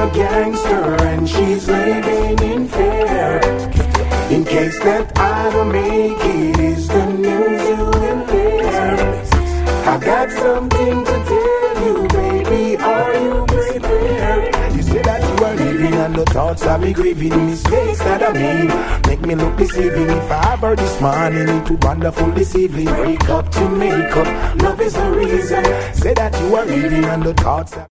a gangster and she's living in fear. In case that I don't make it, is the news you will hear. I got something to tell you, baby, are you prepared? You say that you are living and the thoughts of me grieving, mistakes that I made make me look deceiving. If I ever this morning into wonderful this evening, break up to make up, love is the reason. Say that you are living and the thoughts of